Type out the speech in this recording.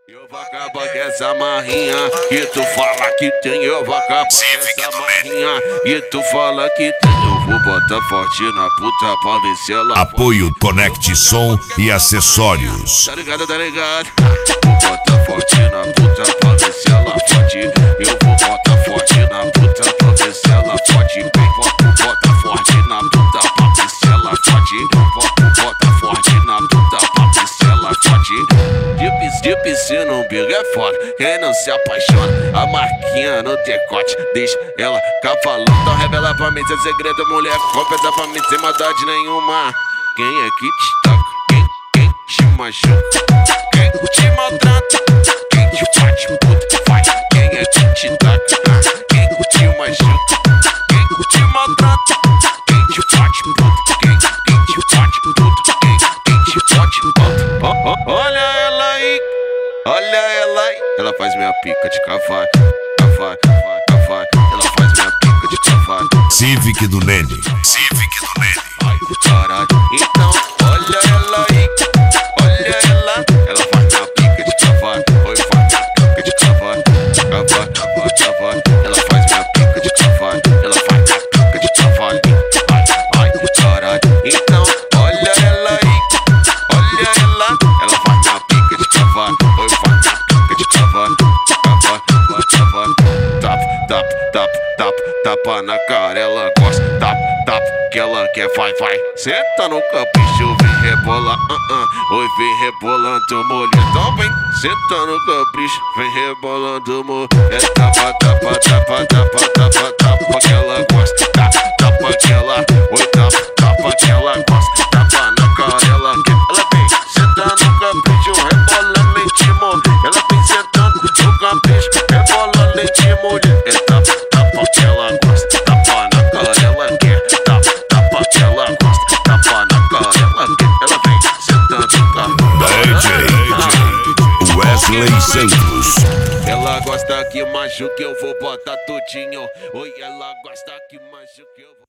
Eu vou acabar com essa marrinha que tu fala que tem. Eu vou acabar com essa marrinha e tu fala que tem. Eu vou botar forte na puta pra ver se ela Apoio Conect Som e Acessórios. Tá ligado, tá ligado? Vou botar forte na puta pra ver se ela fode. Eu vou botar forte na puta pra ver se ela fode. Vem, bota forte na puta pra ver se ela fode. Bota forte na puta pra ver se ela fode. De piscina, um bico é foda. Quem não se apaixona, a marquinha no decote deixa ela cavalando. Então revela pra mim seu segredo, mulher. Confessa pra mim sem maldade nenhuma. Quem é que te toca? Quem te machuca? Quem te maltrata? Quem te bate, puta, vai. Quem é que te toca? Quem te machuca? Quem te maltrata? Quem te bate, puta? Quem te bate, puta? Quem te bate, puta? Olha ela aí. Olha ela aí, ela faz minha pica de cavalo, cavalo, cavalo. Ela faz minha pica de cavalo. Civic do Nene. Civic do Nene. Ai, caralho. Então, olha ela aí, olha ela faz minha pica de cavalo. Oi, faz minha pica de cavalo, cavalo, cavalo, cavalo. Ela faz minha pica de cavalo, ela faz minha pica de cavalo. Ai, caralho. Então, olha ela aí, olha ela faz minha pica de cavalo. Tapa na cara, ela gosta. Tapa, que ela quer, vai. Senta no capricho, vem rebolar, oi, vem rebolando, mulher. Então vem, senta no capricho, vem rebolando, mulher. Tapa, que ela gosta. Tapa, que ela, oi, tapa, que ela gosta. Tapa na cara, ela quer. Ela vem, senta no capricho, rebolando em ti, mulher. Ela vem sentando no capricho, rebolando em ti, mulher. Tapa que ela gosta, tapa na cara ela quer. Tapa que ela gosta, tapa na cara ela quer. Ela vem sentando no DJ Wesley Santos. Ela gosta que machuque, eu vou botar tudinho. Oi, ela gosta que machuque, eu vou